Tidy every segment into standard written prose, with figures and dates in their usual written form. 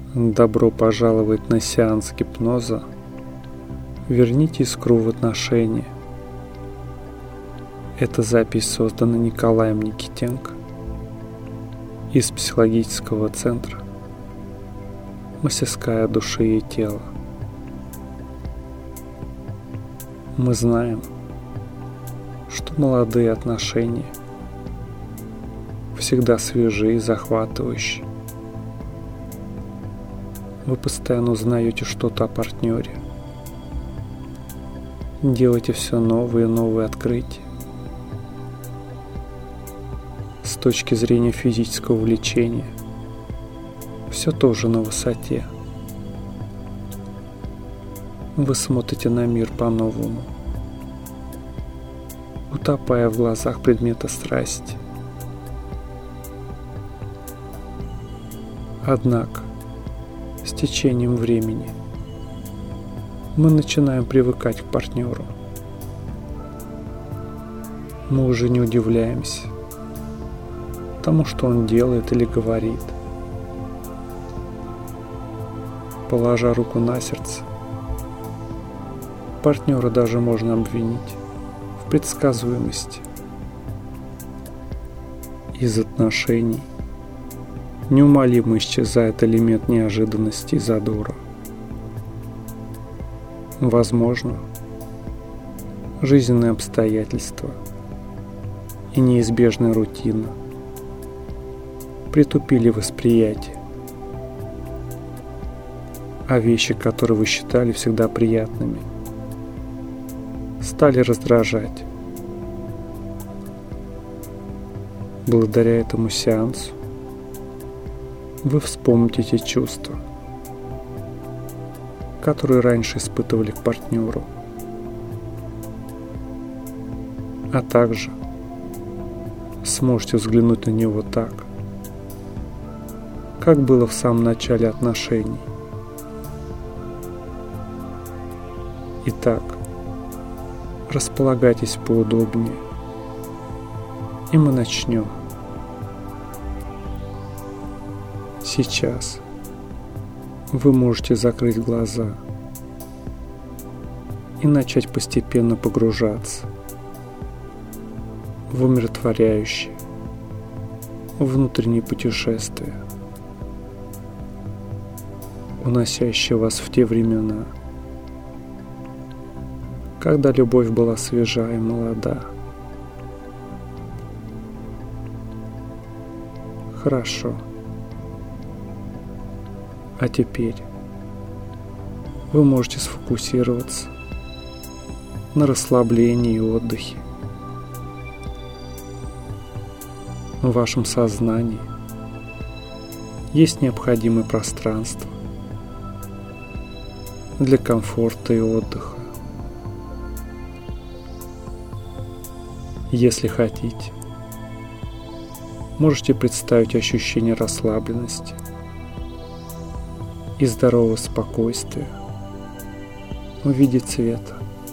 Добро пожаловать на сеанс гипноза. Верните искру в отношения. Эта запись создана Николаем Никитенко из психологического центра «Мастерская души и тела». Мы знаем, что молодые отношения всегда свежие и захватывающие. Вы постоянно узнаете что-то о партнере, делаете все новые и новые открытия. С точки зрения физического влечения все тоже на высоте. Вы смотрите на мир по-новому, утопая в глазах предмета страсти. Однако, с течением времени мы начинаем привыкать к партнеру. Мы уже не удивляемся тому, что он делает или говорит. Положа руку на сердце, партнера даже можно обвинить в предсказуемости. Из отношений неумолимо исчезает элемент неожиданности и задора. Возможно, жизненные обстоятельства и неизбежная рутина притупили восприятие, а вещи, которые вы считали всегда приятными, стали раздражать. Благодаря этому сеансу вы вспомните те чувства, которые раньше испытывали к партнеру, а также сможете взглянуть на него так, как было в самом начале отношений. Итак, располагайтесь поудобнее, и мы начнем. Сейчас вы можете закрыть глаза и начать постепенно погружаться в умиротворяющее внутреннее путешествие, уносящее вас в те времена, когда любовь была свежа и молода. Хорошо. А теперь вы можете сфокусироваться на расслаблении и отдыхе. В вашем сознании есть необходимое пространство для комфорта и отдыха. Если хотите, можете представить ощущение расслабленности и здорового спокойствия в виде цвета.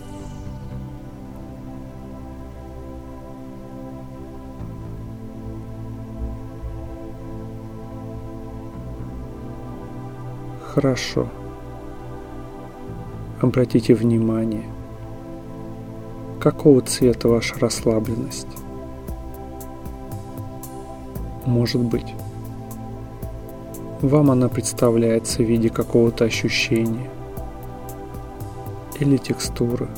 Хорошо. Обратите внимание, какого цвета ваша расслабленность. Может быть, вам она представляется в виде какого-то ощущения или текстуры.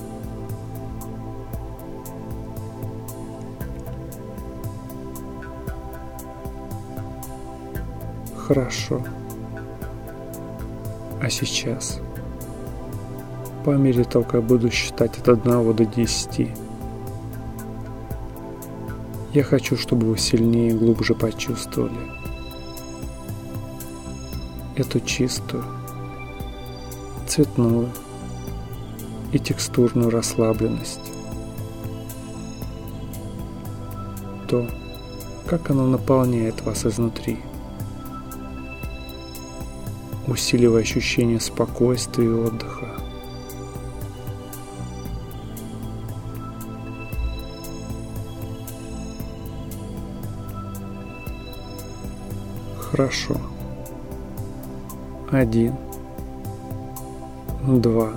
Хорошо. А сейчас, по мере того, как буду считать от 1 до 10, я хочу, чтобы вы сильнее и глубже почувствовали эту чистую, цветную и текстурную расслабленность. То, как она наполняет вас изнутри, усиливая ощущение спокойствия и отдыха. Хорошо. 1, 2.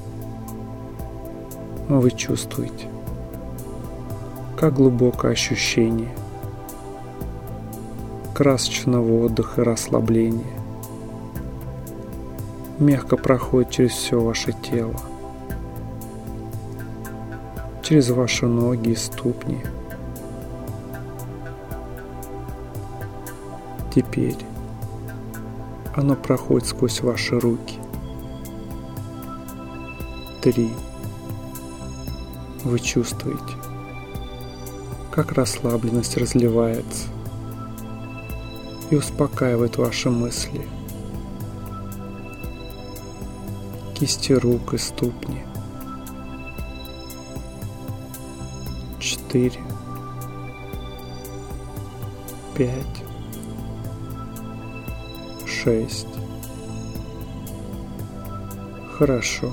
Вы чувствуете, как глубокое ощущение красочного отдыха и расслабления мягко проходит через все ваше тело, через ваши ноги и ступни. Теперь оно проходит сквозь ваши руки. 3. Вы чувствуете, как расслабленность разливается и успокаивает ваши мысли. Кисти рук и ступни. 4, 5, 6. Хорошо.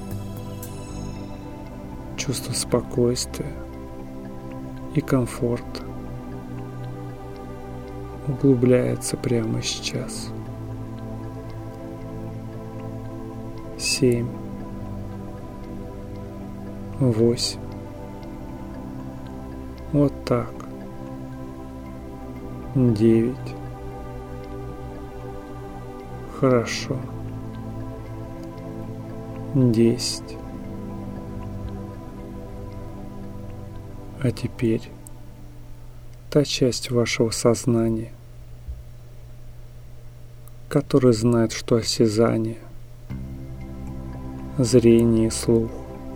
Чувство спокойствия и комфорта углубляется прямо сейчас. 7, 8. Вот так. 9. Хорошо. 10. А теперь та часть вашего сознания, которая знает, что осязание, зрение и слух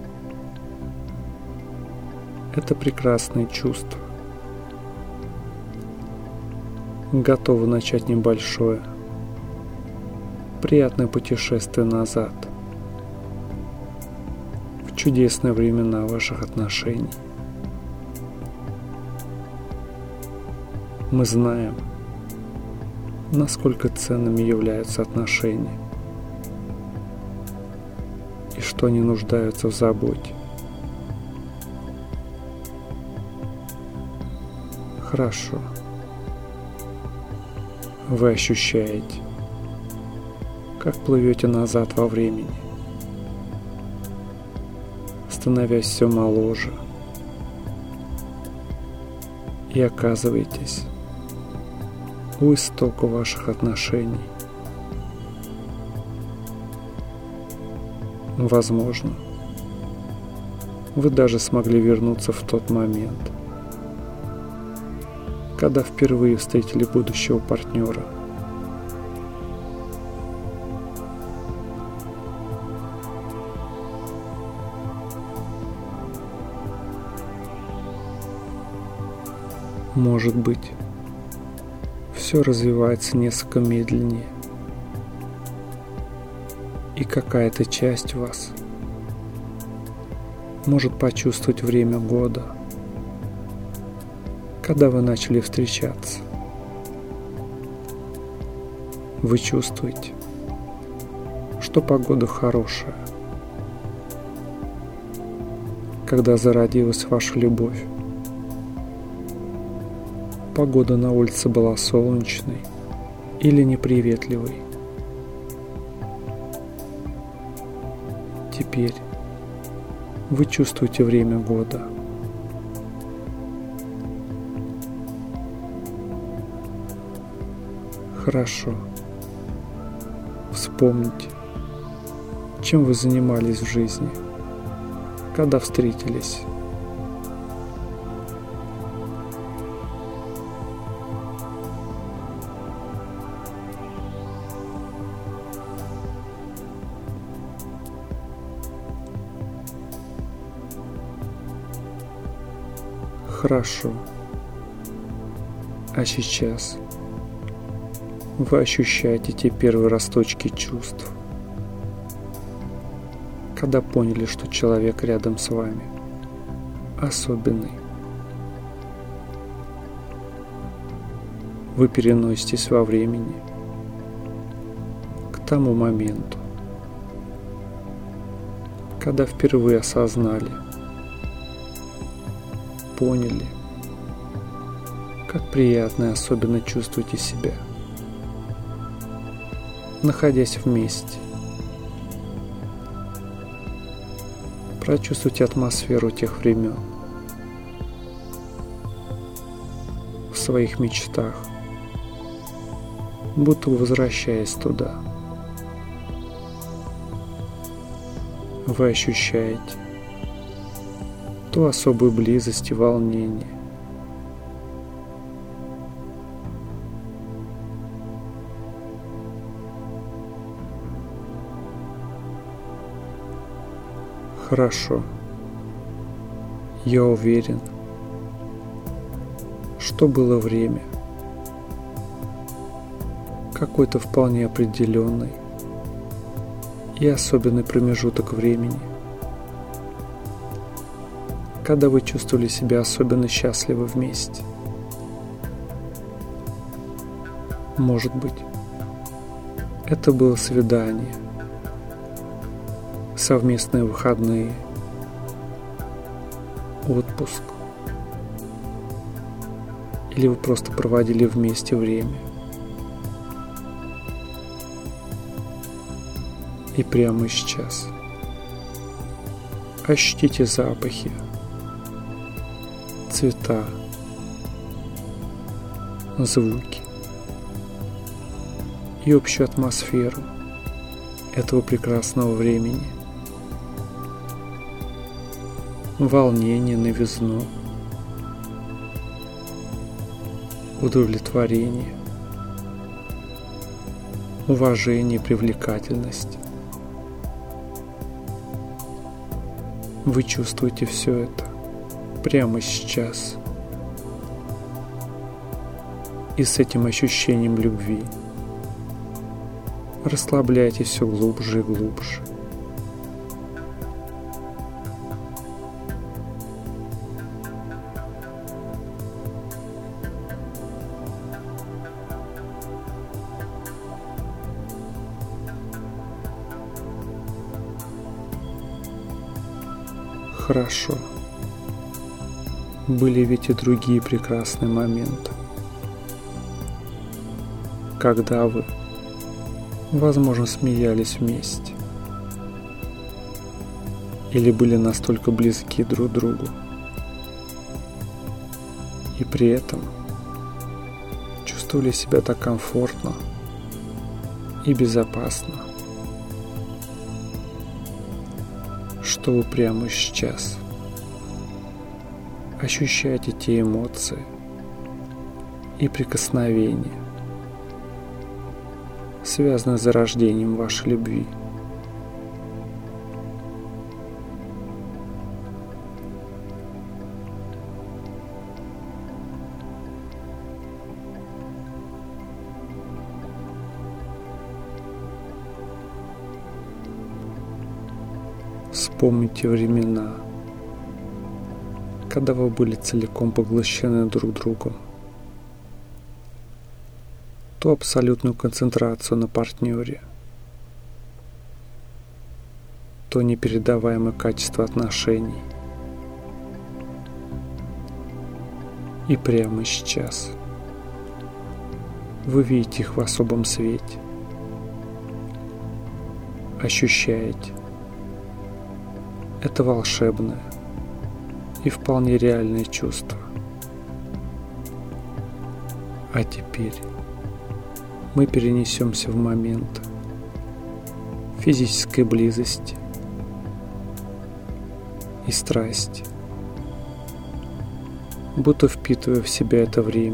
– это прекрасные чувства. Готовы начать небольшое, приятное путешествие назад, в чудесные времена ваших отношений. Мы знаем, насколько ценными являются отношения и что они нуждаются в заботе. Хорошо. Вы ощущаете, как плывете назад во времени, становясь все моложе, и оказываетесь у истока ваших отношений. Возможно, вы даже смогли вернуться в тот момент, когда впервые встретили будущего партнера. Может быть, все развивается несколько медленнее, и какая-то часть вас может почувствовать время года, когда вы начали встречаться. Вы чувствуете, что погода хорошая, когда зародилась ваша любовь. Погода на улице была солнечной или неприветливой. Теперь вы чувствуете время года. Хорошо. Вспомните, чем вы занимались в жизни, когда встретились. Хорошо. А сейчас вы ощущаете те первые росточки чувств, когда поняли, что человек рядом с вами особенный. Вы переноситесь во времени к тому моменту, когда впервые осознали, поняли, как приятно и особенно чувствуете себя. находясь вместе. Прочувствуйте атмосферу тех времен в своих мечтах, будто бы возвращаясь туда. Вы ощущаете ту особую близость и волнение. Хорошо. Я уверен, что было время, какой-то вполне определенный и особенный промежуток времени, когда вы чувствовали себя особенно счастливы вместе. Может быть, это было свидание, совместные выходные, отпуск, или вы просто проводили вместе время. И прямо сейчас ощутите запахи, цвета, звуки и общую атмосферу этого прекрасного времени. Волнение, новизну, удовлетворение, уважение, привлекательность. Вы чувствуете все это прямо сейчас. И с этим ощущением любви расслабляйтесь все глубже и глубже. Хорошо. Были ведь и другие прекрасные моменты, когда вы, возможно, смеялись вместе или были настолько близки друг к другу, и при этом чувствовали себя так комфортно и безопасно, что вы прямо сейчас ощущаете те эмоции и прикосновения, связанные с зарождением вашей любви. Вспомните времена, когда вы были целиком поглощены друг другом, ту абсолютную концентрацию на партнере, то непередаваемое качество отношений. И прямо сейчас вы видите их в особом свете, ощущаете это волшебное и вполне реальное чувство. А теперь мы перенесемся в момент физической близости и страсти, будто впитывая в себя это время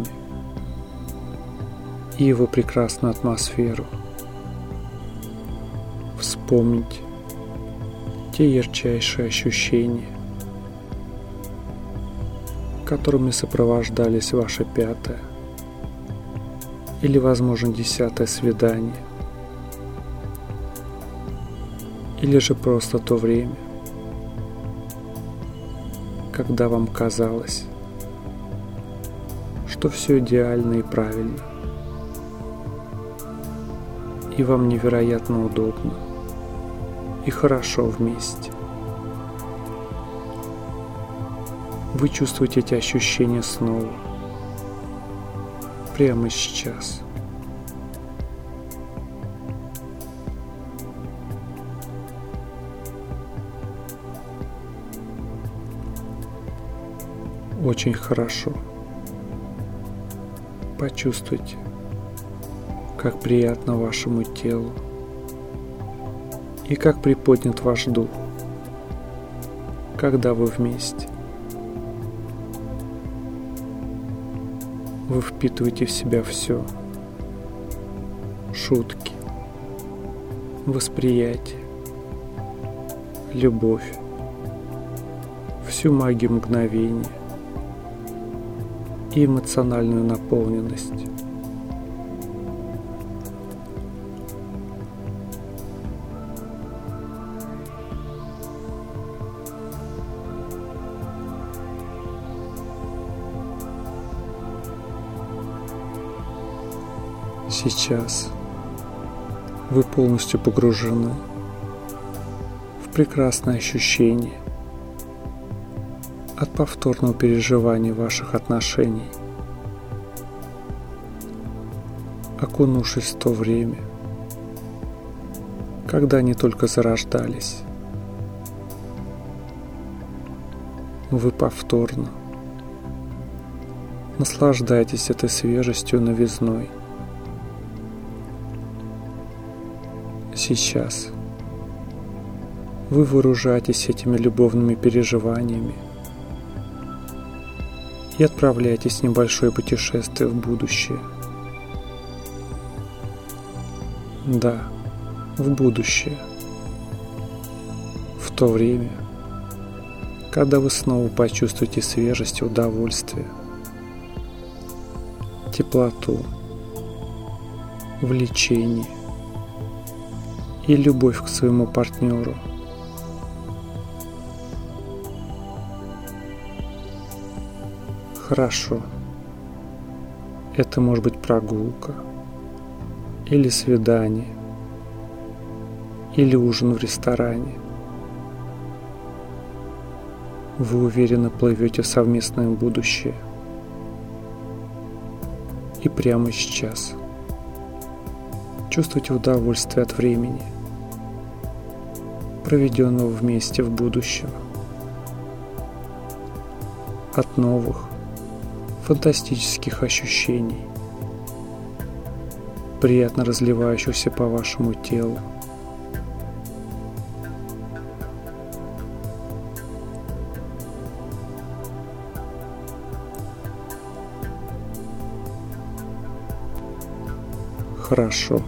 и его прекрасную атмосферу. Вспомнить те ярчайшие ощущения, которыми сопровождались ваше 5-е или, возможно, 10-е свидание, или же просто то время, когда вам казалось, что все идеально и правильно, и вам невероятно удобно и хорошо вместе. Вы чувствуете эти ощущения снова, прямо сейчас. Очень хорошо. Почувствуйте, как приятно вашему телу и как приподнят ваш дух, когда вы вместе. Вы впитываете в себя все: шутки, восприятие, любовь, всю магию мгновения и эмоциональную наполненность. Сейчас вы полностью погружены в прекрасное ощущение от повторного переживания ваших отношений, окунувшись в то время, когда они только зарождались. Вы повторно наслаждаетесь этой свежестью и новизной. Сейчас вы вооружаетесь этими любовными переживаниями и отправляетесь в небольшое путешествие в будущее. Да, в будущее. В то время, когда вы снова почувствуете свежесть и удовольствие, теплоту, влечение и любовь к своему партнеру. Хорошо. Это может быть прогулка, или свидание, или ужин в ресторане. Вы уверенно плывете в совместное будущее. И прямо сейчас чувствуйте удовольствие от времени, проведенного вместе в будущем, от новых фантастических ощущений, приятно разливающихся по вашему телу. Хорошо.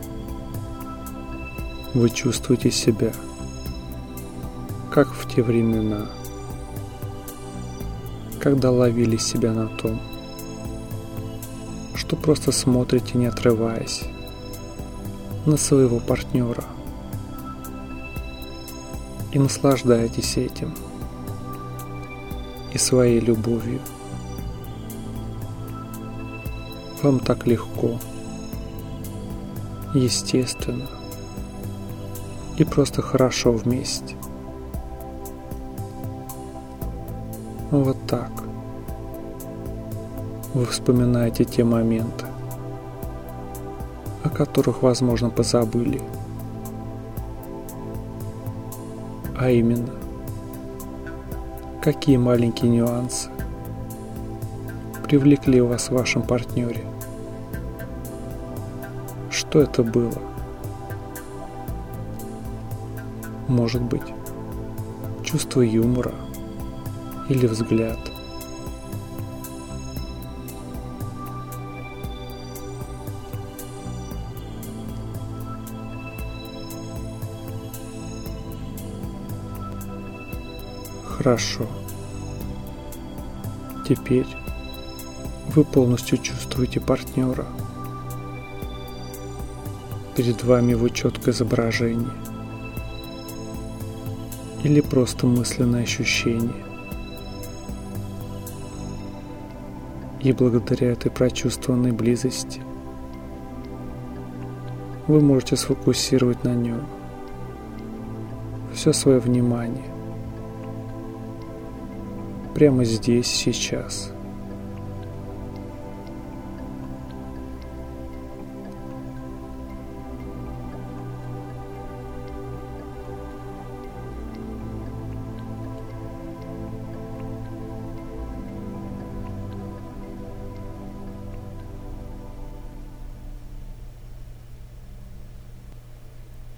Вы чувствуете себя, как в те времена, когда ловили себя на том, что просто смотрите, не отрываясь, на своего партнера и наслаждаетесь этим и своей любовью. Вам так легко, естественно и просто хорошо вместе. Вот так. Вы вспоминаете те моменты, о которых, возможно, позабыли. А именно, какие маленькие нюансы привлекли вас в вашем партнере. Что это было? Может быть, чувство юмора или взгляд. Хорошо. Теперь вы полностью чувствуете партнера. Перед вами его четкое изображение или просто мысленное ощущение. И благодаря этой прочувствованной близости вы можете сфокусировать на нем все свое внимание прямо здесь, сейчас.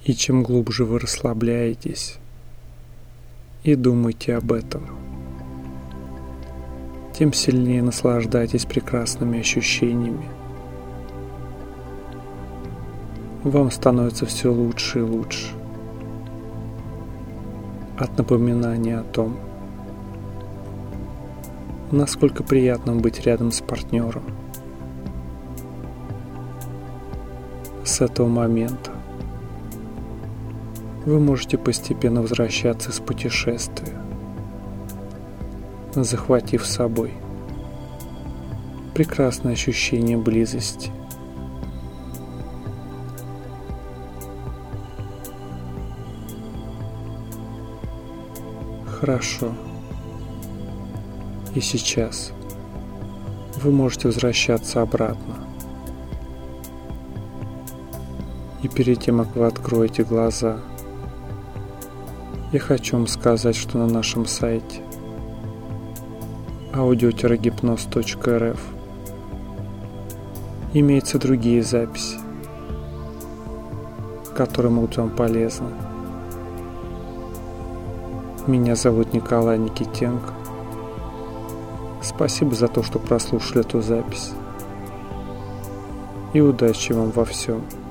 И чем глубже вы расслабляетесь и думаете об этом, тем сильнее наслаждаетесь прекрасными ощущениями. Вам становится все лучше и лучше от напоминания о том, насколько приятно быть рядом с партнером. С этого момента вы можете постепенно возвращаться из путешествия, захватив с собой прекрасное ощущение близости. Хорошо. И сейчас вы можете возвращаться обратно. И перед тем, как вы откроете глаза, я хочу вам сказать, что на нашем сайте audio-гипноз.рф имеются другие записи, которые будут вам полезны. Меня зовут Николай Никитенко. Спасибо за то, что прослушали эту запись. И удачи вам во всем.